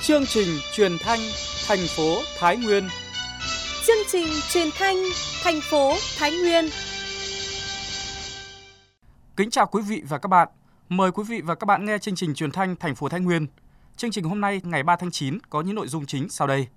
Chương trình truyền thanh thành phố Thái Nguyên. Chương trình truyền thanh thành phố Thái Nguyên. Kính chào quý vị và các bạn. Mời quý vị và các bạn nghe chương trình truyền thanh thành phố Thái Nguyên. Chương trình hôm nay ngày 3 tháng 9 có những nội dung chính sau đây.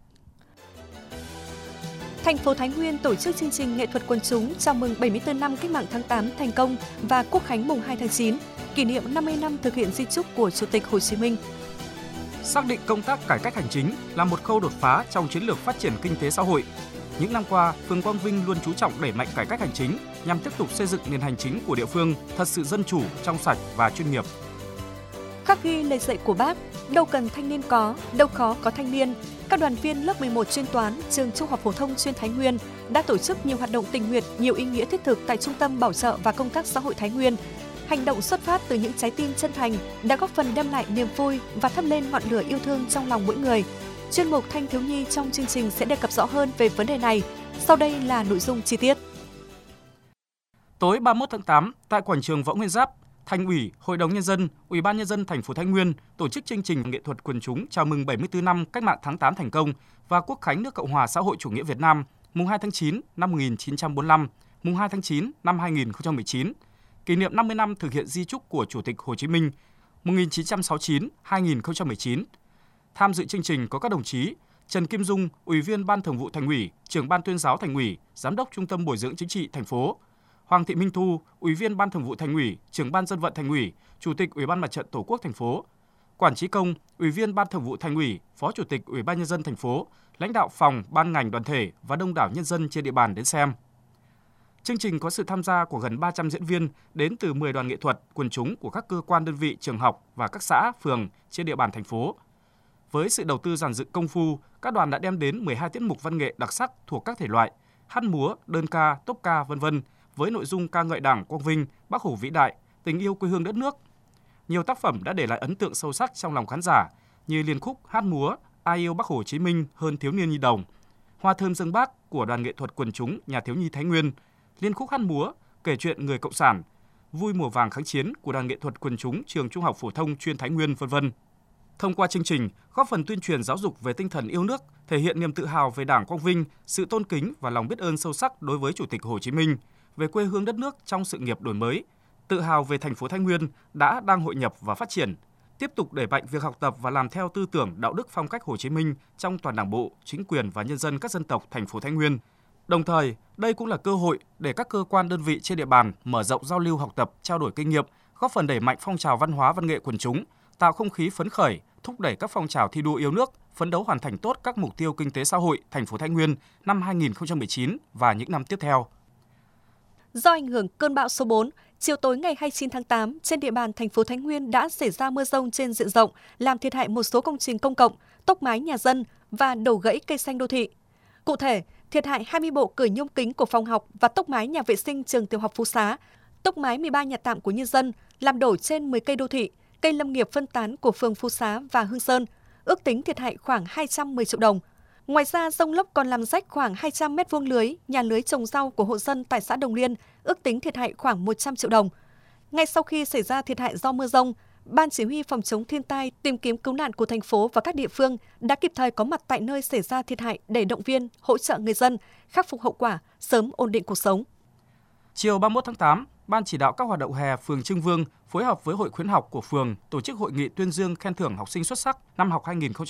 Thành phố Thái Nguyên tổ chức chương trình nghệ thuật quần chúng chào mừng 74 năm Cách mạng tháng 8 thành công và Quốc khánh mùng 2 tháng 9, kỷ niệm 50 năm thực hiện di chúc của Chủ tịch Hồ Chí Minh. Xác định công tác cải cách hành chính là một khâu đột phá trong chiến lược phát triển kinh tế xã hội. Những năm qua, phường Quang Vinh luôn chú trọng đẩy mạnh cải cách hành chính nhằm tiếp tục xây dựng nền hành chính của địa phương thật sự dân chủ, trong sạch và chuyên nghiệp. Khắc ghi lời dạy của Bác, đâu cần thanh niên có, đâu khó có thanh niên. Các đoàn viên lớp 11 chuyên toán, trường Trung học phổ thông chuyên Thái Nguyên đã tổ chức nhiều hoạt động tình nguyện, nhiều ý nghĩa thiết thực tại Trung tâm Bảo trợ và Công tác xã hội Thái Nguyên. Hành động xuất phát từ những trái tim chân thành đã góp phần đem lại niềm vui và thắp lên ngọn lửa yêu thương trong lòng mỗi người. Chuyên mục Thanh thiếu nhi trong chương trình sẽ đề cập rõ hơn về vấn đề này. Sau đây là nội dung chi tiết. Tối 31 tháng 8, tại quảng trường Võ Nguyên Giáp, Thành ủy, Hội đồng nhân dân, Ủy ban nhân dân thành phố Thái Nguyên tổ chức chương trình nghệ thuật quần chúng chào mừng 74 năm Cách mạng tháng 8 thành công và Quốc khánh nước Cộng hòa xã hội chủ nghĩa Việt Nam mùng 2 tháng 9 năm 1945, mùng 2 tháng 9 năm 2019. Kỷ niệm 50 năm thực hiện di chúc của Chủ tịch Hồ Chí Minh 1969-2019. Tham dự chương trình có các đồng chí Trần Kim Dung, Ủy viên Ban Thường vụ Thành ủy, Trưởng Ban Tuyên giáo Thành ủy, Giám đốc Trung tâm Bồi dưỡng Chính trị thành phố; Hoàng Thị Minh Thu, Ủy viên Ban Thường vụ Thành ủy, Trưởng Ban Dân vận Thành ủy, Chủ tịch Ủy ban Mặt trận Tổ quốc thành phố; Quản Chí Công, Ủy viên Ban Thường vụ Thành ủy, Phó Chủ tịch Ủy ban nhân dân thành phố, lãnh đạo phòng, ban ngành đoàn thể và đông đảo nhân dân trên địa bàn đến xem. Chương trình có sự tham gia của gần 300 diễn viên đến từ 10 đoàn nghệ thuật, quần chúng của các cơ quan đơn vị, trường học và các xã, phường trên địa bàn thành phố. Với sự đầu tư dàn dựng công phu, các đoàn đã đem đến 12 tiết mục văn nghệ đặc sắc thuộc các thể loại hát múa, đơn ca, tốp ca, v.v. với nội dung ca ngợi Đảng, Quang Vinh, Bác Hồ vĩ đại, tình yêu quê hương đất nước. Nhiều tác phẩm đã để lại ấn tượng sâu sắc trong lòng khán giả như liên khúc hát múa Ai yêu Bác Hồ Chí Minh hơn thiếu niên nhi đồng, Hoa thơm dâng Bác của đoàn nghệ thuật quần chúng Nhà thiếu nhi Thái Nguyên, liên khúc hát múa kể chuyện người cộng sản, Vui mùa vàng kháng chiến của đoàn nghệ thuật quần chúng trường Trung học phổ thông chuyên Thái Nguyên, v.v. Thông qua chương trình, góp phần tuyên truyền giáo dục về tinh thần yêu nước, thể hiện niềm tự hào về Đảng Quang Vinh, sự tôn kính và lòng biết ơn sâu sắc đối với Chủ tịch Hồ Chí Minh, về quê hương đất nước trong sự nghiệp đổi mới, tự hào về thành phố Thái Nguyên đã đang hội nhập và phát triển, tiếp tục đẩy mạnh việc học tập và làm theo tư tưởng đạo đức phong cách Hồ Chí Minh trong toàn Đảng bộ, chính quyền và nhân dân các dân tộc thành phố Thái Nguyên. Đồng thời, đây cũng là cơ hội để các cơ quan đơn vị trên địa bàn mở rộng giao lưu học tập, trao đổi kinh nghiệm, góp phần đẩy mạnh phong trào văn hóa văn nghệ quần chúng, tạo không khí phấn khởi, thúc đẩy các phong trào thi đua yêu nước, phấn đấu hoàn thành tốt các mục tiêu kinh tế xã hội thành phố Thái Nguyên năm 2019 và những năm tiếp theo. Do ảnh hưởng cơn bão số 4, chiều tối ngày 29 tháng 8, trên địa bàn thành phố Thái Nguyên đã xảy ra mưa dông trên diện rộng, làm thiệt hại một số công trình công cộng, tốc mái nhà dân và đổ gãy cây xanh đô thị. Cụ thể, thiệt hại 20 bộ cửa nhôm kính của phòng học và tốc mái nhà vệ sinh trường tiểu học Phú Xá, tốc mái 13 nhà tạm của nhân dân, làm đổ trên 10 cây đô thị, cây lâm nghiệp phân tán của phường Phú Xá và Hương Sơn, ước tính thiệt hại khoảng 210 triệu đồng. Ngoài ra, dông lốc còn làm rách khoảng 200 mét vuông lưới, nhà lưới trồng rau của hộ dân tại xã Đồng Liên, ước tính thiệt hại khoảng 100 triệu đồng. Ngay sau khi xảy ra thiệt hại do mưa dông, Ban Chỉ huy Phòng chống thiên tai, tìm kiếm cứu nạn của thành phố và các địa phương đã kịp thời có mặt tại nơi xảy ra thiệt hại để động viên, hỗ trợ người dân, khắc phục hậu quả, sớm ổn định cuộc sống. Chiều 31 tháng 8, Ban chỉ đạo các hoạt động hè phường Trưng Vương phối hợp với Hội khuyến học của phường tổ chức hội nghị tuyên dương khen thưởng học sinh xuất sắc năm học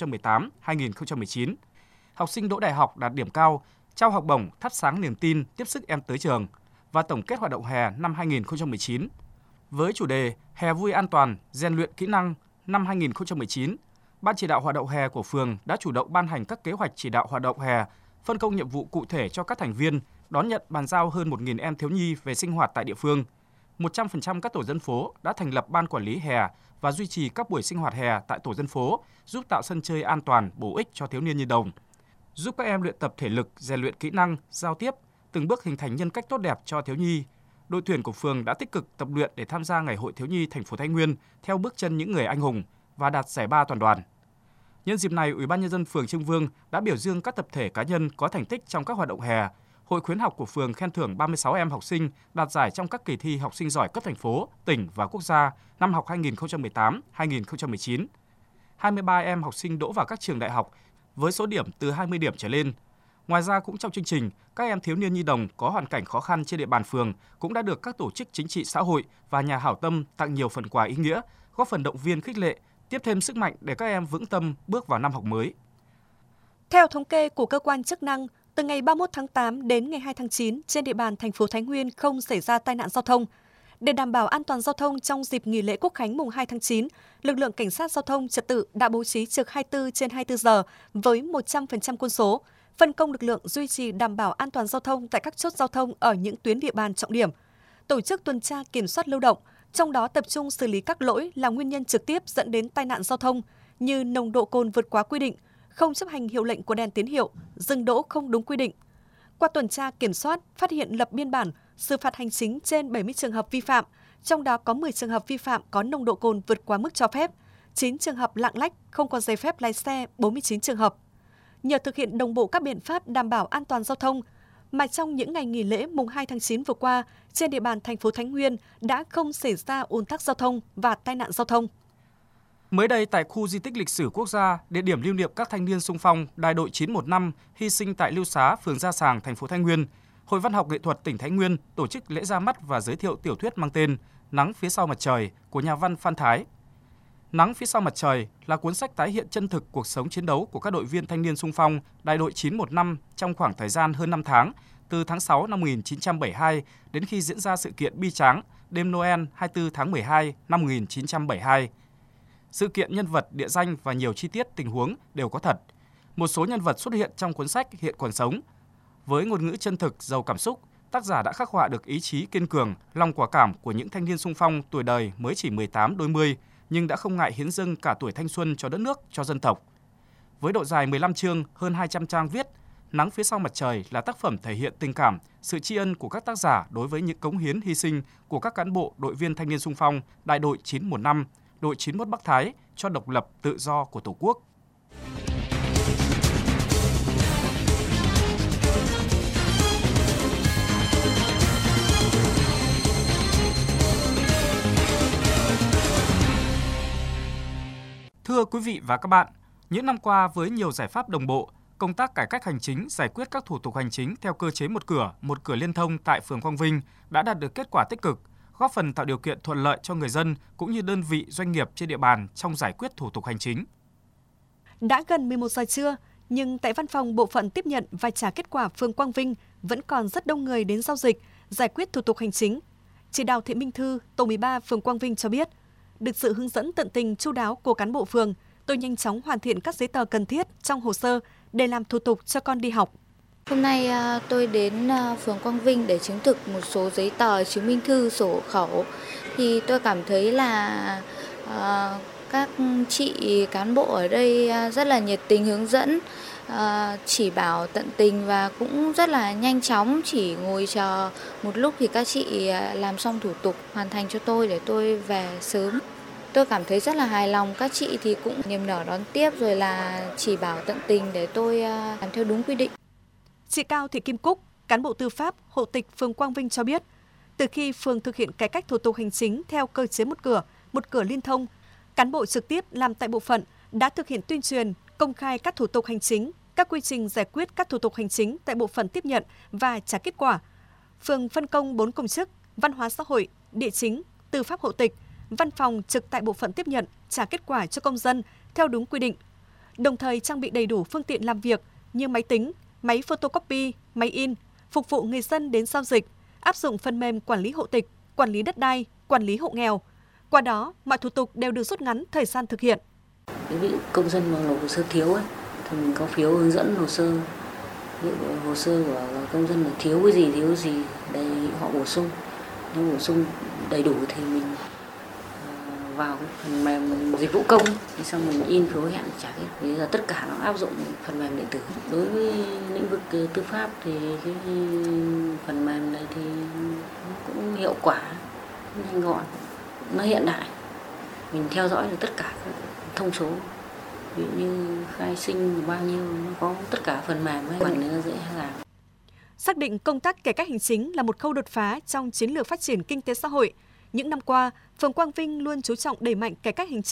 2018-2019. Học sinh đỗ đại học đạt điểm cao, trao học bổng thắp sáng niềm tin, tiếp sức em tới trường và tổng kết hoạt động hè năm 2019. Với chủ đề Hè vui an toàn, rèn luyện kỹ năng năm 2019, Ban chỉ đạo hoạt động hè của phường đã chủ động ban hành các kế hoạch chỉ đạo hoạt động hè, phân công nhiệm vụ cụ thể cho các thành viên, đón nhận bàn giao hơn 1.000 em thiếu nhi về sinh hoạt tại địa phương. 100% các tổ dân phố đã thành lập ban quản lý hè và duy trì các buổi sinh hoạt hè tại tổ dân phố, giúp tạo sân chơi an toàn, bổ ích cho thiếu niên nhi đồng, giúp các em luyện tập thể lực, rèn luyện kỹ năng, giao tiếp, từng bước hình thành nhân cách tốt đẹp cho thiếu nhi. Đội tuyển của phường đã tích cực tập luyện để tham gia Ngày hội thiếu nhi thành phố Thái Nguyên theo bước chân những người anh hùng và đạt giải ba toàn đoàn. Nhân dịp này, Ủy ban nhân dân phường Trưng Vương đã biểu dương các tập thể cá nhân có thành tích trong các hoạt động hè. Hội khuyến học của phường khen thưởng 36 em học sinh đạt giải trong các kỳ thi học sinh giỏi cấp thành phố, tỉnh và quốc gia năm học 2018-2019. 23 em học sinh đỗ vào các trường đại học với số điểm từ 20 điểm trở lên. Ngoài ra cũng trong chương trình, các em thiếu niên nhi đồng có hoàn cảnh khó khăn trên địa bàn phường cũng đã được các tổ chức chính trị xã hội và nhà hảo tâm tặng nhiều phần quà ý nghĩa, góp phần động viên khích lệ, tiếp thêm sức mạnh để các em vững tâm bước vào năm học mới. Theo thống kê của cơ quan chức năng, từ ngày 31 tháng 8 đến ngày 2 tháng 9, trên địa bàn thành phố Thái Nguyên không xảy ra tai nạn giao thông. Để đảm bảo an toàn giao thông trong dịp nghỉ lễ Quốc khánh mùng 2 tháng 9, lực lượng cảnh sát giao thông trật tự đã bố trí trực 24/24 giờ với 100% quân số, phân công lực lượng duy trì đảm bảo an toàn giao thông tại các chốt giao thông ở những tuyến địa bàn trọng điểm, tổ chức tuần tra kiểm soát lưu động, trong đó tập trung xử lý các lỗi là nguyên nhân trực tiếp dẫn đến tai nạn giao thông như nồng độ cồn vượt quá quy định, không chấp hành hiệu lệnh của đèn tín hiệu, dừng đỗ không đúng quy định. Qua tuần tra kiểm soát, phát hiện lập biên bản, xử phạt hành chính trên 70 trường hợp vi phạm, trong đó có 10 trường hợp vi phạm có nồng độ cồn vượt quá mức cho phép, 9 trường hợp lạng lách, không có giấy phép lái xe, 49 trường hợp. Nhờ thực hiện đồng bộ các biện pháp đảm bảo an toàn giao thông, mà trong những ngày nghỉ lễ mùng 2 tháng 9 vừa qua, trên địa bàn thành phố Thái Nguyên đã không xảy ra ùn tắc giao thông và tai nạn giao thông. Mới đây tại khu di tích lịch sử quốc gia, địa điểm lưu niệm các thanh niên xung phong đại đội 915 hy sinh tại Lưu Xá, phường Gia Sàng, thành phố Thái Nguyên, Hội Văn học Nghệ thuật tỉnh Thái Nguyên tổ chức lễ ra mắt và giới thiệu tiểu thuyết mang tên Nắng phía sau mặt trời của nhà văn Phan Thái. Nắng phía sau mặt trời là cuốn sách tái hiện chân thực cuộc sống chiến đấu của các đội viên thanh niên xung phong đại đội 915 trong khoảng thời gian hơn 5 tháng, từ tháng 6 năm 1972 đến khi diễn ra sự kiện bi tráng đêm Noel 24 tháng 12 năm 1972. Sự kiện, nhân vật, địa danh và nhiều chi tiết tình huống đều có thật. Một số nhân vật xuất hiện trong cuốn sách hiện còn sống. Với ngôn ngữ chân thực, giàu cảm xúc, tác giả đã khắc họa được ý chí kiên cường, lòng quả cảm của những thanh niên xung phong tuổi đời mới chỉ 18 đôi mươi, nhưng đã không ngại hiến dâng cả tuổi thanh xuân cho đất nước, cho dân tộc. Với độ dài 15 chương, hơn 200 trang viết, Nắng phía sau mặt trời là tác phẩm thể hiện tình cảm, sự tri ân của các tác giả đối với những cống hiến hy sinh của các cán bộ đội viên thanh niên xung phong đại đội 915, đội 91 Bắc Thái cho độc lập tự do của Tổ quốc. Thưa quý vị và các bạn, những năm qua với nhiều giải pháp đồng bộ, công tác cải cách hành chính, giải quyết các thủ tục hành chính theo cơ chế một cửa liên thông tại phường Quang Vinh đã đạt được kết quả tích cực, góp phần tạo điều kiện thuận lợi cho người dân cũng như đơn vị doanh nghiệp trên địa bàn trong giải quyết thủ tục hành chính. Đã gần 11 giờ trưa, nhưng tại văn phòng bộ phận tiếp nhận và trả kết quả phường Quang Vinh vẫn còn rất đông người đến giao dịch, giải quyết thủ tục hành chính. Chị Đào Thị Minh Thư, tổ 13 phường Quang Vinh cho biết, được sự hướng dẫn tận tình chu đáo của cán bộ phường, tôi nhanh chóng hoàn thiện các giấy tờ cần thiết trong hồ sơ để làm thủ tục cho con đi học. Hôm nay tôi đến phường Quang Vinh để chứng thực một số giấy tờ chứng minh thư, sổ hộ khẩu. Thì tôi cảm thấy là các chị cán bộ ở đây rất là nhiệt tình hướng dẫn, chỉ bảo tận tình và cũng rất là nhanh chóng, chỉ ngồi chờ một lúc thì các chị làm xong thủ tục hoàn thành cho tôi để tôi về sớm. Tôi cảm thấy rất là hài lòng, các chị thì cũng niềm nở đón tiếp rồi là chỉ bảo tận tình để tôi làm theo đúng quy định. Chị Cao Thị Kim Cúc, cán bộ tư pháp, hộ tịch phường Quang Vinh cho biết, từ khi phường thực hiện cải cách thủ tục hành chính theo cơ chế một cửa liên thông, cán bộ trực tiếp làm tại bộ phận đã thực hiện tuyên truyền, công khai các thủ tục hành chính, các quy trình giải quyết các thủ tục hành chính tại bộ phận tiếp nhận và trả kết quả. Phường phân công 4 công chức, văn hóa xã hội, địa chính, tư pháp hộ tịch, văn phòng trực tại bộ phận tiếp nhận, trả kết quả cho công dân theo đúng quy định. Đồng thời trang bị đầy đủ phương tiện làm việc như máy tính, máy photocopy, máy in, phục vụ người dân đến giao dịch, áp dụng phần mềm quản lý hộ tịch, quản lý đất đai, quản lý hộ nghèo. Qua đó, mọi thủ tục đều được rút ngắn thời gian thực hiện. Ví dụ công dân mà nộp hồ sơ thiếu ấy, thì mình có phiếu hướng dẫn hồ sơ. Ví dụ hồ sơ của công dân là thiếu cái gì để họ bổ sung. Nếu bổ sung đầy đủ thì mình vào cái phần mềm dịch vụ công, thì xong mình in phiếu hẹn trả kết. Bây giờ tất cả nó áp dụng phần mềm điện tử. Đối với lĩnh vực tư pháp thì cái phần mềm này thì cũng hiệu quả, nhanh gọn, nó hiện đại. Mình theo dõi được tất cả các thông số, ví dụ như khai sinh bao nhiêu, nó có tất cả phần mềm ấy, quản lý nó dễ làm. Xác định công tác cải cách hành chính là một khâu đột phá trong chiến lược phát triển kinh tế xã hội. Những năm qua, phường Quang Vinh luôn chú trọng đẩy mạnh cải cách hành chính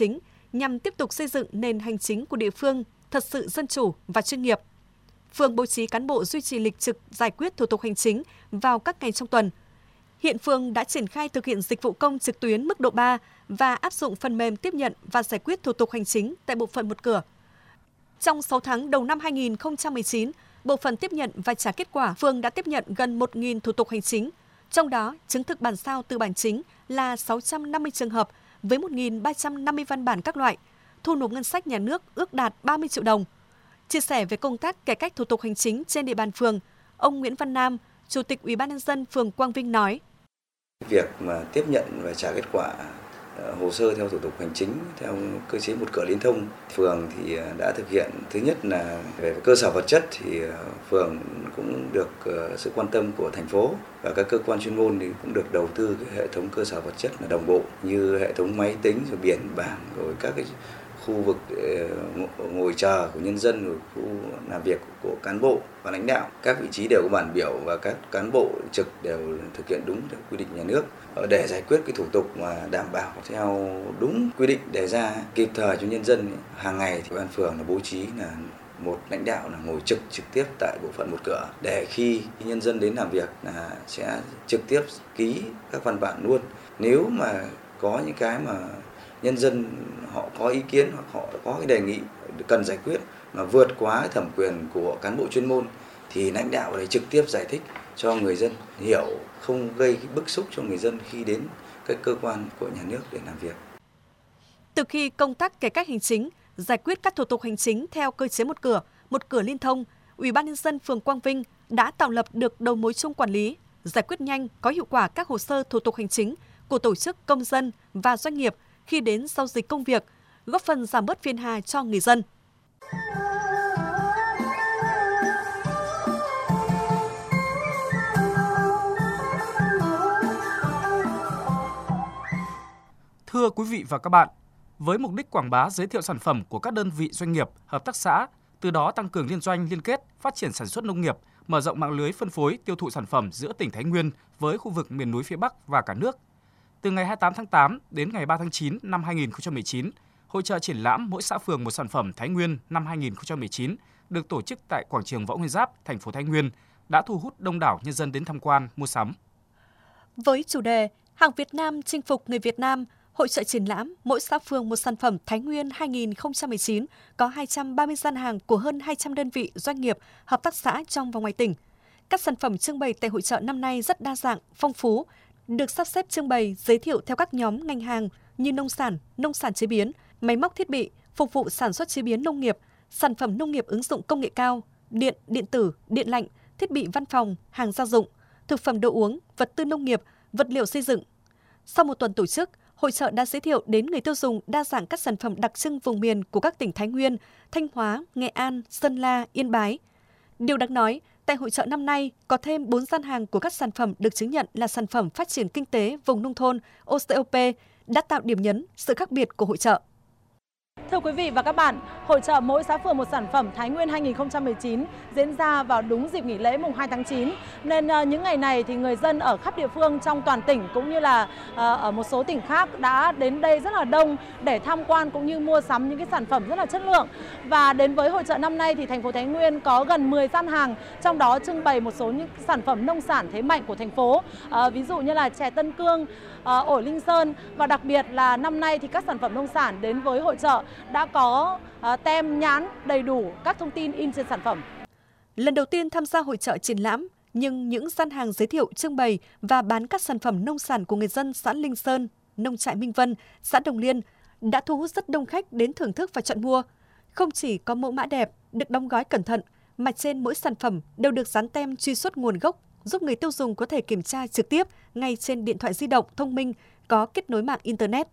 nhằm tiếp tục xây dựng nền hành chính của địa phương thật sự dân chủ và chuyên nghiệp. Phường bố trí cán bộ duy trì lịch trực giải quyết thủ tục hành chính vào các ngày trong tuần. Hiện phường đã triển khai thực hiện dịch vụ công trực tuyến mức độ 3 và áp dụng phần mềm tiếp nhận và giải quyết thủ tục hành chính tại bộ phận một cửa. Trong 6 tháng đầu năm 2019, bộ phận tiếp nhận và trả kết quả, phường đã tiếp nhận gần 1.000 thủ tục hành chính, trong đó chứng thực bản sao từ bản chính là 650 trường hợp với 1.350 văn bản các loại, thu nộp ngân sách nhà nước ước đạt 30 triệu đồng. Chia sẻ về công tác cải cách thủ tục hành chính trên địa bàn phường, ông Nguyễn Văn Nam, Chủ tịch Ủy ban nhân dân phường Quang Vinh nói: Việc mà tiếp nhận và trả kết quả hồ sơ theo thủ tục hành chính theo cơ chế một cửa liên thông, phường thì đã thực hiện. Thứ nhất là về cơ sở vật chất thì phường cũng được sự quan tâm của thành phố và các cơ quan chuyên môn thì cũng được đầu tư cái hệ thống cơ sở vật chất là đồng bộ như hệ thống máy tính, rồi biển bảng, rồi các cái khu vực ngồi chờ của nhân dân, rồi khu làm việc của cán bộ và lãnh đạo. Các vị trí đều có bảng biểu và các cán bộ trực đều thực hiện đúng theo quy định nhà nước để giải quyết cái thủ tục mà đảm bảo theo đúng quy định đề ra kịp thời cho nhân dân. Hàng ngày thì ban phường là bố trí là một lãnh đạo là ngồi trực tiếp tại bộ phận một cửa để khi nhân dân đến làm việc là sẽ trực tiếp ký các văn bản luôn. Nếu mà có những cái mà nhân dân họ có ý kiến hoặc họ có cái đề nghị cần giải quyết mà vượt quá thẩm quyền của cán bộ chuyên môn thì lãnh đạo để trực tiếp giải thích cho người dân hiểu, không gây bức xúc cho người dân khi đến các cơ quan của nhà nước để làm việc. Từ khi công tác cải cách hành chính, giải quyết các thủ tục hành chính theo cơ chế một cửa liên thông, Ủy ban nhân dân phường Quang Vinh đã tạo lập được đầu mối chung quản lý, giải quyết nhanh, có hiệu quả các hồ sơ thủ tục hành chính của tổ chức, công dân và doanh nghiệp khi đến giao dịch công việc, góp phần giảm bớt phiền hà cho người dân. Thưa quý vị và các bạn, với mục đích quảng bá giới thiệu sản phẩm của các đơn vị doanh nghiệp, hợp tác xã, từ đó tăng cường liên doanh liên kết, phát triển sản xuất nông nghiệp, mở rộng mạng lưới phân phối tiêu thụ sản phẩm giữa tỉnh Thái Nguyên với khu vực miền núi phía Bắc và cả nước. Từ ngày 28 tháng 8 đến ngày 3 tháng 9 năm 2019, Hội chợ triển lãm Mỗi xã phường một sản phẩm Thái Nguyên năm 2019 được tổ chức tại quảng trường Võ Nguyên Giáp, thành phố Thái Nguyên đã thu hút đông đảo nhân dân đến tham quan, mua sắm. Với chủ đề Hàng Việt Nam chinh phục người Việt Nam, Hội chợ triển lãm Mỗi xã phường một sản phẩm Thái Nguyên 2019 có 230 gian hàng của hơn 200 đơn vị doanh nghiệp, hợp tác xã trong và ngoài tỉnh. Các sản phẩm trưng bày tại hội chợ năm nay rất đa dạng, phong phú, được sắp xếp trưng bày giới thiệu theo các nhóm ngành hàng như nông sản chế biến, máy móc thiết bị, phục vụ sản xuất chế biến nông nghiệp, sản phẩm nông nghiệp ứng dụng công nghệ cao, điện, điện tử, điện lạnh, thiết bị văn phòng, hàng gia dụng, thực phẩm đồ uống, vật tư nông nghiệp, vật liệu xây dựng. Sau một tuần tổ chức, hội chợ đã giới thiệu đến người tiêu dùng đa dạng các sản phẩm đặc trưng vùng miền của các tỉnh Thái Nguyên, Thanh Hóa, Nghệ An, Sơn La, Yên Bái. Điều đáng nói, tại hội chợ năm nay có thêm 4 gian hàng của các sản phẩm được chứng nhận là sản phẩm phát triển kinh tế vùng nông thôn OCOP đã tạo điểm nhấn sự khác biệt của hội chợ. Thưa quý vị và các bạn, Hội chợ Mỗi xã phường một sản phẩm Thái Nguyên 2019 diễn ra vào đúng dịp nghỉ lễ mùng 2 tháng 9. Nên những ngày này thì người dân ở khắp địa phương trong toàn tỉnh cũng như là ở một số tỉnh khác đã đến đây rất là đông để tham quan cũng như mua sắm những cái sản phẩm rất là chất lượng. Và đến với hội chợ năm nay thì thành phố Thái Nguyên có gần 10 gian hàng, trong đó trưng bày một số những sản phẩm nông sản thế mạnh của thành phố. Ví dụ như là chè Tân Cương, ổi Linh Sơn, và đặc biệt là năm nay thì các sản phẩm nông sản đến với hội chợ đã có tem nhãn đầy đủ các thông tin in trên sản phẩm. Lần đầu tiên tham gia hội chợ triển lãm, nhưng những gian hàng giới thiệu, trưng bày và bán các sản phẩm nông sản của người dân xã Linh Sơn, nông trại Minh Vân, xã Đồng Liên đã thu hút rất đông khách đến thưởng thức và chọn mua. Không chỉ có mẫu mã đẹp, được đóng gói cẩn thận, mà trên mỗi sản phẩm đều được dán tem truy xuất nguồn gốc, giúp người tiêu dùng có thể kiểm tra trực tiếp ngay trên điện thoại di động thông minh có kết nối mạng Internet.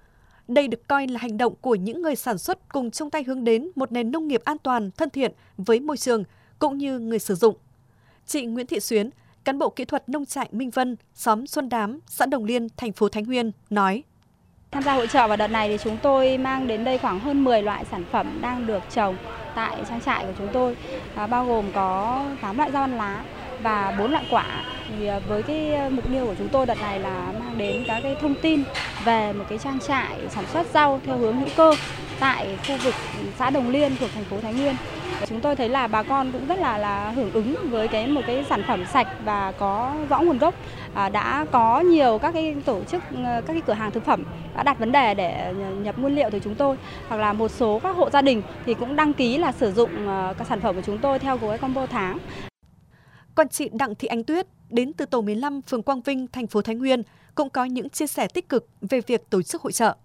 Đây được coi là hành động của những người sản xuất cùng chung tay hướng đến một nền nông nghiệp an toàn, thân thiện với môi trường cũng như người sử dụng. Chị Nguyễn Thị Xuyến, cán bộ kỹ thuật nông trại Minh Vân, xóm Xuân Đám, xã Đồng Liên, thành phố Thái Nguyên nói: Tham gia hội chợ vào đợt này thì chúng tôi mang đến đây khoảng hơn 10 loại sản phẩm đang được trồng tại trang trại của chúng tôi, bao gồm có 8 loại rau ăn lá và 4 loại quả. Thì với cái mục tiêu của chúng tôi đợt này là mang đến các cái thông tin về một cái trang trại sản xuất rau theo hướng hữu cơ tại khu vực xã Đồng Liên thuộc thành phố Thái Nguyên. Chúng tôi thấy là bà con cũng rất là hưởng ứng với một cái sản phẩm sạch và có rõ nguồn gốc. Đã có nhiều các cái tổ chức, các cái cửa hàng thực phẩm đã đặt vấn đề để nhập nguyên liệu từ chúng tôi, hoặc là một số các hộ gia đình thì cũng đăng ký là sử dụng các sản phẩm của chúng tôi theo gói combo tháng. Còn chị Đặng Thị Ánh Tuyết đến từ tổ 15 phường Quang Vinh, thành phố Thái Nguyên cũng có những chia sẻ tích cực về việc tổ chức hội chợ.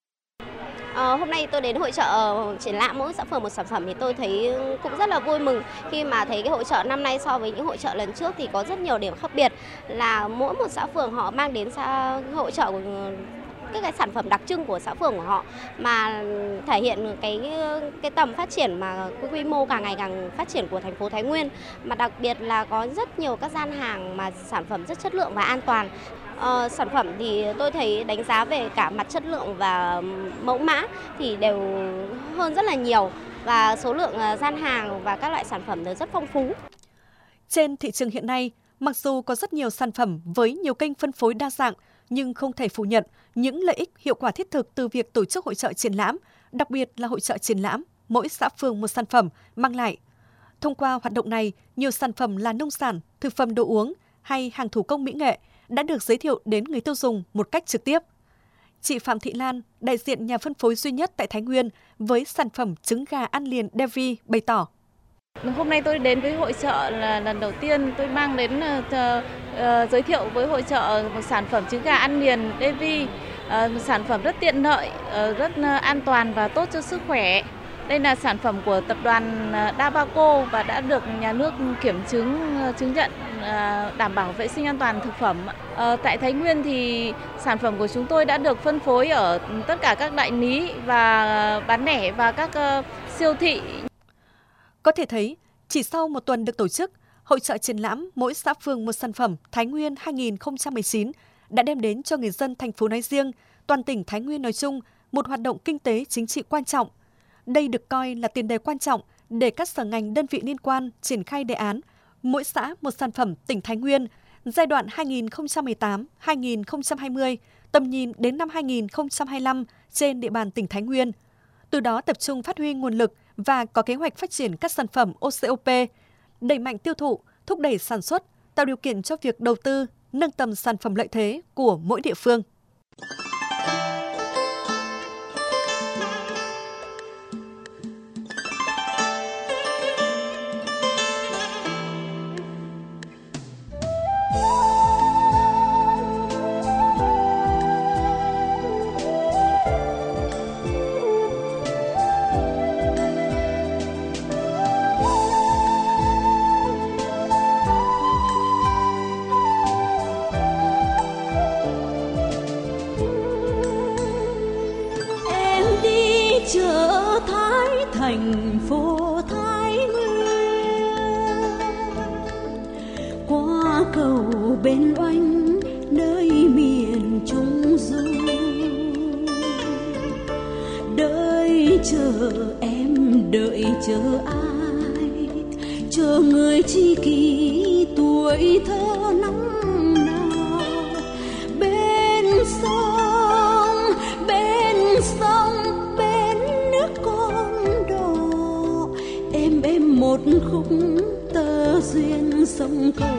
Hôm nay tôi đến hội chợ triển lãm mỗi xã phường một sản phẩm thì tôi thấy cũng rất là vui mừng khi mà thấy cái hội chợ năm nay so với những hội chợ lần trước thì có rất nhiều điểm khác biệt, là mỗi một xã phường họ mang đến hội chợ cái sản phẩm đặc trưng của xã phường của họ, mà thể hiện cái tầm phát triển mà quy mô càng ngày càng phát triển của thành phố Thái Nguyên, mà đặc biệt là có rất nhiều các gian hàng mà sản phẩm rất chất lượng và an toàn. Sản phẩm thì tôi thấy đánh giá về cả mặt chất lượng và mẫu mã thì đều hơn rất là nhiều, và số lượng gian hàng và các loại sản phẩm đều rất phong phú. Trên thị trường hiện nay, mặc dù có rất nhiều sản phẩm với nhiều kênh phân phối đa dạng, nhưng không thể phủ nhận những lợi ích hiệu quả thiết thực từ việc tổ chức hội chợ triển lãm, đặc biệt là hội chợ triển lãm mỗi xã phường một sản phẩm mang lại. Thông qua hoạt động này, nhiều sản phẩm là nông sản, thực phẩm đồ uống hay hàng thủ công mỹ nghệ đã được giới thiệu đến người tiêu dùng một cách trực tiếp. Chị Phạm Thị Lan, đại diện nhà phân phối duy nhất tại Thái Nguyên với sản phẩm trứng gà ăn liền Devi bày tỏ. Hôm nay tôi đến với hội chợ là lần đầu tiên tôi mang đến giới thiệu với hội chợ một sản phẩm trứng gà ăn liền Devi, một sản phẩm rất tiện lợi, rất an toàn và tốt cho sức khỏe. Đây là sản phẩm của tập đoàn Dabaco và đã được nhà nước kiểm chứng nhận đảm bảo vệ sinh an toàn thực phẩm. Tại Thái Nguyên thì sản phẩm của chúng tôi đã được phân phối ở tất cả các đại lý và bán lẻ và các siêu thị. Có thể thấy, chỉ sau một tuần được tổ chức, hội chợ triển lãm mỗi xã phường một sản phẩm Thái Nguyên 2019 đã đem đến cho người dân thành phố nói riêng, toàn tỉnh Thái Nguyên nói chung một hoạt động kinh tế chính trị quan trọng. Đây được coi là tiền đề quan trọng để các sở ngành đơn vị liên quan triển khai đề án mỗi xã một sản phẩm tỉnh Thái Nguyên giai đoạn 2018-2020, tầm nhìn đến năm 2025 trên địa bàn tỉnh Thái Nguyên. Từ đó tập trung phát huy nguồn lực và có kế hoạch phát triển các sản phẩm OCOP, đẩy mạnh tiêu thụ, thúc đẩy sản xuất, tạo điều kiện cho việc đầu tư, nâng tầm sản phẩm lợi thế của mỗi địa phương. chợ Thái thành phố Thái Nguyên, qua cầu bên Oanh nơi miền Trung Du, đợi chờ em đợi chờ ai, chờ người tri kỷ tuổi thơ năm nào bên sông bên nước con đò, em một khúc tơ duyên sông cầu.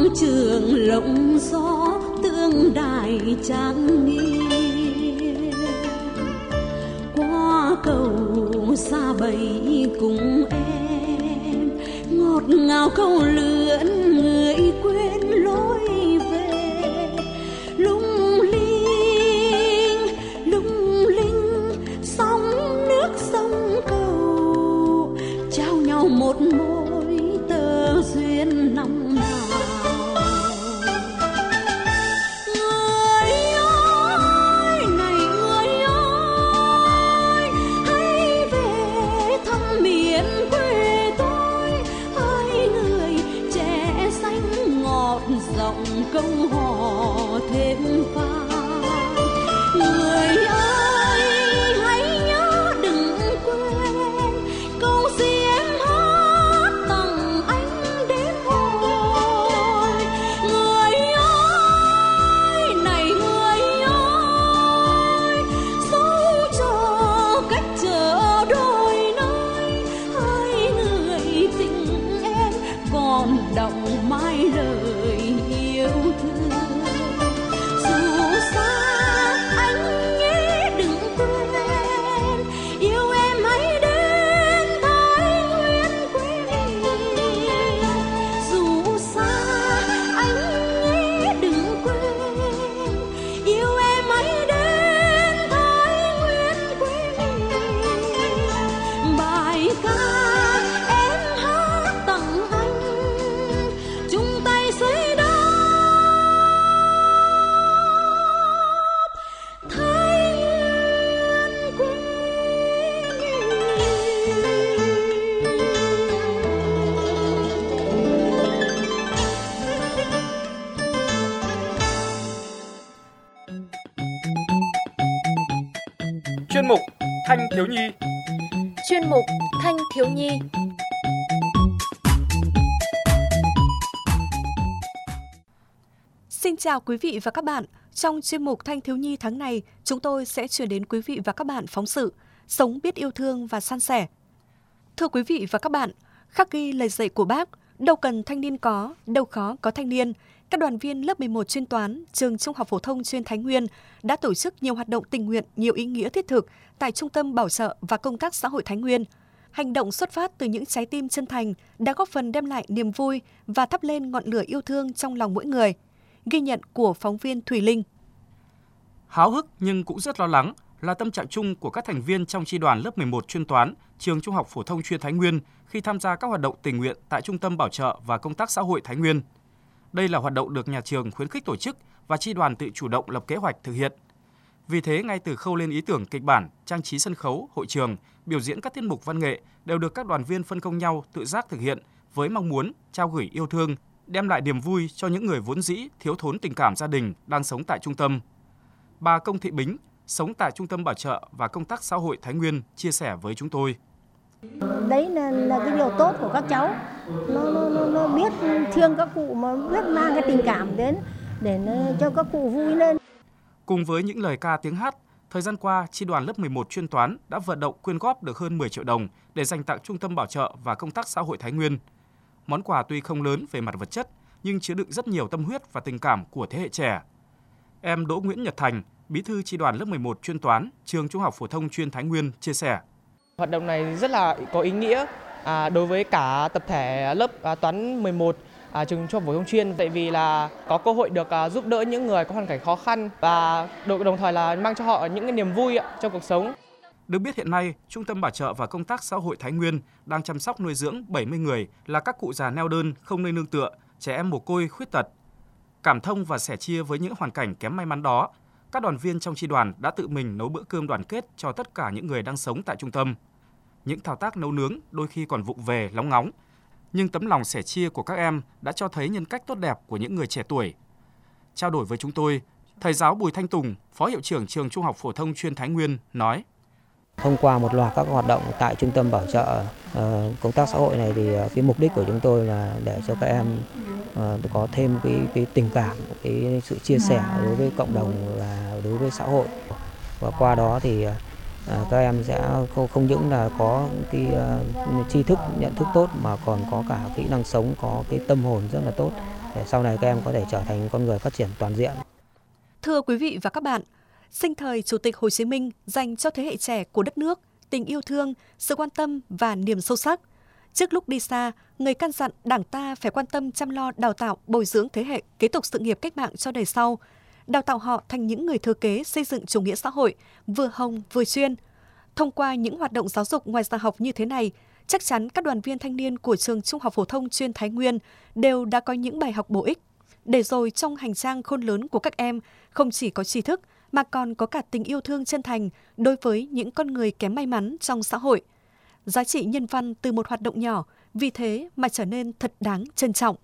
trường lộng gió tương đài trang nghiêm. Qua cầu xa bầy cùng em ngọt ngào câu lượn người quên lối về. Lung linh sóng nước sông cầu trao nhau một mối tơ duyên năm nào. Câu hò thêm vang. Người ơi hãy nhớ đừng quên câu gì em hát tặng anh đến hồi. Người ơi này người ơi, dấu chờ cách chờ đôi nơi. Hai người tình em còn đọng mãi lời yêu thương. Dù xa anh nhé đừng quên, yêu em hãy đến Thái Nguyên quê mình. Dù xa anh nhé đừng quên, yêu em hãy đến Thái Nguyên quê mình. Bài ca em hát tặng anh, chung tay xây đắp Thái Nguyên quê Chuyên mục Thanh thiếu nhi. Chuyên mục Thanh thiếu nhi. Xin chào quý vị và các bạn. Trong chuyên mục Thanh thiếu nhi tháng này, chúng tôi sẽ chuyển đến quý vị và các bạn phóng sự Sống biết yêu thương và san sẻ. Thưa quý vị và các bạn, khắc ghi lời dạy của Bác, đâu cần thanh niên có, đâu khó có thanh niên. Các đoàn viên lớp 11 chuyên toán, trường Trung học phổ thông chuyên Thái Nguyên đã tổ chức nhiều hoạt động tình nguyện, nhiều ý nghĩa thiết thực tại Trung tâm Bảo trợ và Công tác Xã hội Thái Nguyên. Hành động xuất phát từ những trái tim chân thành đã góp phần đem lại niềm vui và thắp lên ngọn lửa yêu thương trong lòng mỗi người. Ghi nhận của phóng viên Thùy Linh. Háo hức nhưng cũng rất lo lắng là tâm trạng chung của các thành viên trong chi đoàn lớp 11 chuyên toán, trường Trung học phổ thông chuyên Thái Nguyên khi tham gia các hoạt động tình nguyện tại Trung tâm Bảo trợ và Công tác Xã hội Thái Nguyên. Đây là hoạt động được nhà trường khuyến khích tổ chức và chi đoàn tự chủ động lập kế hoạch thực hiện. Vì thế, ngay từ khâu lên ý tưởng kịch bản, trang trí sân khấu, hội trường, biểu diễn các tiết mục văn nghệ đều được các đoàn viên phân công nhau tự giác thực hiện với mong muốn trao gửi yêu thương, đem lại niềm vui cho những người vốn dĩ thiếu thốn tình cảm gia đình đang sống tại trung tâm. Bà Công Thị Bính, sống tại Trung tâm Bảo trợ và Công tác Xã hội Thái Nguyên chia sẻ với chúng tôi. Đấy là cái điều tốt của các cháu. Nó biết thương các cụ mà biết mang cái tình cảm đến để cho các cụ vui lên. Cùng với những lời ca tiếng hát, thời gian qua, chi đoàn lớp 11 chuyên toán đã vận động quyên góp được hơn 10 triệu đồng để dành tặng Trung tâm Bảo trợ và Công tác Xã hội Thái Nguyên. Món quà tuy không lớn về mặt vật chất, nhưng chứa đựng rất nhiều tâm huyết và tình cảm của thế hệ trẻ. Em Đỗ Nguyễn Nhật Thành, bí thư chi đoàn lớp 11 chuyên toán, trường Trung học phổ thông chuyên Thái Nguyên chia sẻ. Hoạt động này rất là có ý nghĩa đối với cả tập thể lớp toán 11 trường Trung học phổ thông chuyên, tại vì là có cơ hội được giúp đỡ những người có hoàn cảnh khó khăn và đồng thời là mang cho họ những cái niềm vui trong cuộc sống. Được biết hiện nay, Trung tâm Bảo trợ và Công tác Xã hội Thái Nguyên đang chăm sóc nuôi dưỡng 70 người là các cụ già neo đơn, không nơi nương tựa, trẻ em mồ côi, khuyết tật. Cảm thông và sẻ chia với những hoàn cảnh kém may mắn đó, các đoàn viên trong chi đoàn đã tự mình nấu bữa cơm đoàn kết cho tất cả những người đang sống tại trung tâm. Những thao tác nấu nướng đôi khi còn vụng về, lóng ngóng, nhưng tấm lòng sẻ chia của các em đã cho thấy nhân cách tốt đẹp của những người trẻ tuổi. Trao đổi với chúng tôi, thầy giáo Bùi Thanh Tùng, Phó Hiệu trưởng trường Trung học phổ thông chuyên Thái Nguyên nói: Thông qua một loạt các hoạt động tại Trung tâm Bảo trợ Công tác Xã hội này thì cái mục đích của chúng tôi là để cho các em có thêm cái tình cảm, cái sự chia sẻ đối với cộng đồng và đối với xã hội. Và qua đó thì các em sẽ không những là có cái tri thức, nhận thức tốt mà còn có cả kỹ năng sống, có cái tâm hồn rất là tốt. để sau này các em có thể trở thành con người phát triển toàn diện. Thưa quý vị và các bạn, sinh thời Chủ tịch Hồ Chí Minh dành cho thế hệ trẻ của đất nước tình yêu thương, sự quan tâm và niềm sâu sắc. Trước lúc đi xa, người căn dặn Đảng ta phải quan tâm chăm lo đào tạo, bồi dưỡng thế hệ kế tục sự nghiệp cách mạng cho đời sau, đào tạo họ thành những người thừa kế xây dựng chủ nghĩa xã hội, vừa hồng vừa chuyên. Thông qua những hoạt động giáo dục ngoài giờ học như thế này, chắc chắn các đoàn viên thanh niên của trường Trung học phổ thông chuyên Thái Nguyên đều đã có những bài học bổ ích, để rồi trong hành trang khôn lớn của các em không chỉ có tri thức mà còn có cả tình yêu thương chân thành đối với những con người kém may mắn trong xã hội. Giá trị nhân văn từ một hoạt động nhỏ, vì thế mà trở nên thật đáng trân trọng.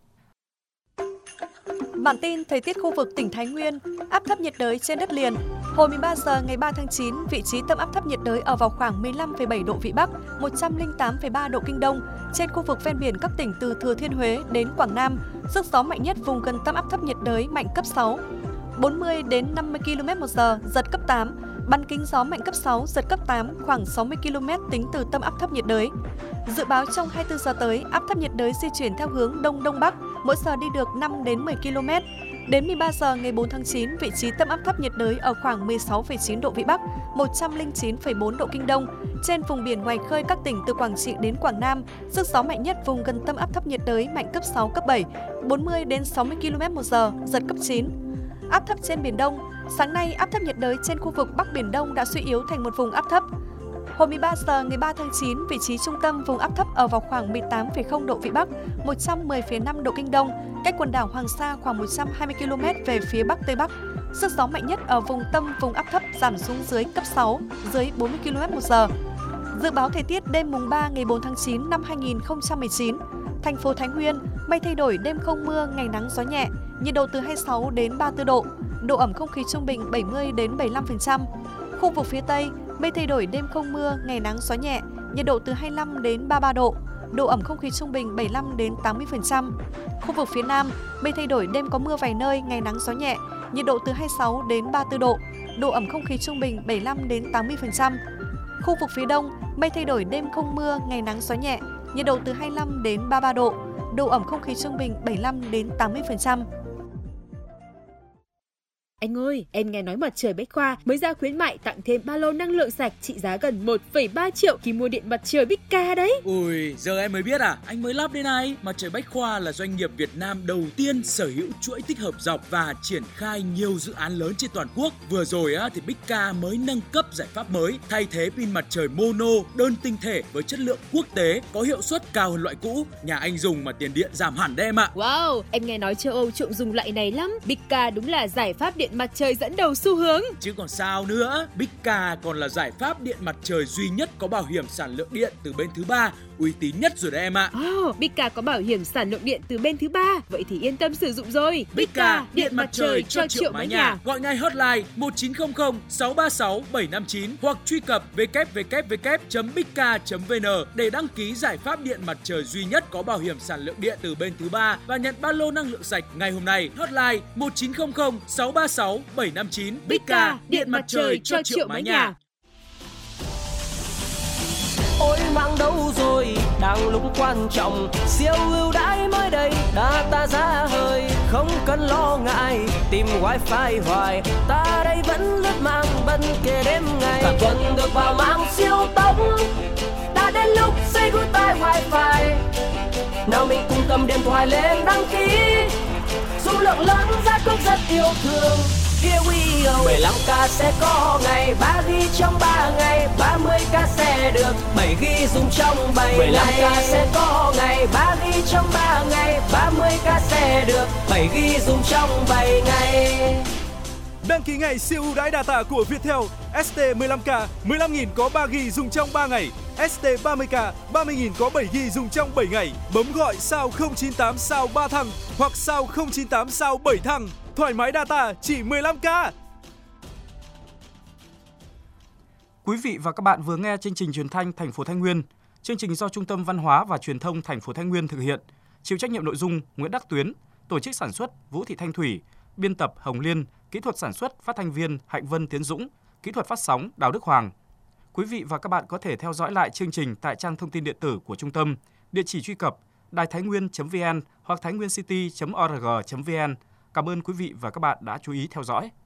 Bản tin thời tiết khu vực tỉnh Thái Nguyên, áp thấp nhiệt đới trên đất liền. Hồi 13 giờ ngày 3 tháng 9, vị trí tâm áp thấp nhiệt đới ở vào khoảng 15,7 độ Vĩ Bắc, 108,3 độ Kinh Đông, trên khu vực ven biển các tỉnh từ Thừa Thiên Huế đến Quảng Nam. Sức gió mạnh nhất vùng gần tâm áp thấp nhiệt đới mạnh cấp 6, 40 đến 50 km/h, giật cấp 8. Bán kính gió mạnh cấp 6, giật cấp 8, khoảng 60 km tính từ tâm áp thấp nhiệt đới. Dự báo trong 24 giờ tới, áp thấp nhiệt đới di chuyển theo hướng Đông Đông Bắc, mỗi giờ đi được 5 đến 10 km. Đến 13 giờ ngày 4 tháng 9, vị trí tâm áp thấp nhiệt đới ở khoảng 16,9 độ Vĩ Bắc, 109,4 độ Kinh Đông. Trên vùng biển ngoài khơi các tỉnh từ Quảng Trị đến Quảng Nam, sức gió mạnh nhất vùng gần tâm áp thấp nhiệt đới mạnh cấp 6, cấp 7, 40 đến 60 km/h, giật cấp 9. Áp thấp trên Biển Đông. Sáng nay, áp thấp nhiệt đới trên khu vực Bắc Biển Đông đã suy yếu thành một vùng áp thấp. Hồi 13 giờ ngày 3 tháng 9, vị trí trung tâm vùng áp thấp ở vào khoảng 18,0 độ Vĩ Bắc, 110,5 độ Kinh Đông, cách quần đảo Hoàng Sa khoảng 120 km về phía Bắc Tây Bắc. Sức gió mạnh nhất ở vùng tâm vùng áp thấp giảm xuống dưới cấp 6, dưới 40 km/h. Dự báo thời tiết đêm mùng 3 ngày 4 tháng 9 năm 2019. Thành phố Thái Nguyên, mây thay đổi, đêm không mưa, ngày nắng gió nhẹ, nhiệt độ từ 26 đến 34 độ, độ ẩm không khí trung bình 70 đến 75%. Khu vực phía Tây, mây thay đổi, đêm không mưa, ngày nắng gió nhẹ, nhiệt độ từ 25 đến 33 độ, độ ẩm không khí trung bình 75 đến 80%. Khu vực phía Nam, mây thay đổi, đêm có mưa vài nơi, ngày nắng gió nhẹ, nhiệt độ từ 26 đến 34 độ, độ ẩm không khí trung bình 75 đến 80%. Khu vực phía Đông, mây thay đổi, đêm không mưa, ngày nắng gió nhẹ, nhiệt độ từ 25 đến 33 độ, độ ẩm không khí trung bình 75 đến 80%. Anh ơi, em nghe nói Mặt Trời Bách Khoa mới ra khuyến mại tặng thêm ba lô năng lượng sạch trị giá gần 1,3 triệu khi mua điện mặt trời Big Ca đấy. Ui, giờ em mới biết à, anh mới lắp đây này. Mặt Trời Bách Khoa là doanh nghiệp Việt Nam đầu tiên sở hữu chuỗi tích hợp dọc và triển khai nhiều dự án lớn trên toàn quốc. Vừa rồi thì Big Ca mới nâng cấp giải pháp mới, thay thế pin mặt trời mono đơn tinh thể với chất lượng quốc tế, có hiệu suất cao hơn loại cũ. Nhà anh dùng mà tiền điện giảm hẳn đấy em ạ. Wow, em nghe nói châu Âu chuộng dùng loại này lắm. Big Ca đúng là giải pháp điện mặt trời dẫn đầu xu hướng. Chứ còn sao nữa, Big Ca còn là giải pháp điện mặt trời duy nhất có bảo hiểm sản lượng điện từ bên thứ ba, uy tín nhất rồi đấy em ạ. Big Ca có bảo hiểm sản lượng điện từ bên thứ ba, vậy thì yên tâm sử dụng rồi. Big Ca, điện mặt trời cho triệu mái nhà. Gọi ngay hotline 1900 636 759 hoặc truy cập www.bigca.vn để đăng ký giải pháp điện mặt trời duy nhất có bảo hiểm sản lượng điện từ bên thứ ba và nhận ba lô năng lượng sạch ngay hôm nay. Hotline 1900 636 759. Big Ca, điện mặt trời cho triệu mái nhà. Ôi mang đâu rồi, đang lúc quan trọng, siêu ưu đãi mới đây, data giá hơi, không cần lo ngại, tìm wifi hoài, ta đây vẫn lướt mạng bận kề đêm ngày, cả tuần được vào mạng siêu tốc, đã đến lúc say goodbye wifi, nào mình cùng cầm điện thoại lên đăng ký, số lượng lớn giá cũng rất yêu thương. Here we go. 15k sẽ có ngày, 3GB trong 3 ngày, 30k sẽ được 7GB dùng trong 7 ngày. 15k sẽ có ngày, 3GB trong 3 ngày, 30k sẽ được 7GB dùng trong 7 ngày. Đăng ký ngày siêu ưu đãi data của Viettel. ST 15k, 15.000 có 3GB dùng trong 3 ngày. ST 30k, 30.000 có 7GB dùng trong 7 ngày. Bấm gọi sao 098 sao 3 thằng hoặc sao 098 sao 7 thằng. Thoải mái data chỉ 15k. Quý vị và các bạn vừa nghe chương trình truyền thanh thành phố Thái Nguyên. Chương trình do Trung tâm Văn hóa và Truyền thông thành phố Thái Nguyên thực hiện. Chịu trách nhiệm nội dung Nguyễn Đắc Tuyến, tổ chức sản xuất Vũ Thị Thanh Thủy, biên tập Hồng Liên, kỹ thuật sản xuất phát thanh viên Hạnh Vân Tiến Dũng, kỹ thuật phát sóng Đào Đức Hoàng. Quý vị và các bạn có thể theo dõi lại chương trình tại trang thông tin điện tử của trung tâm, địa chỉ truy cập Đài Thái Nguyên.vn hoặc thainguencity.org.vn. Cảm ơn quý vị và các bạn đã chú ý theo dõi.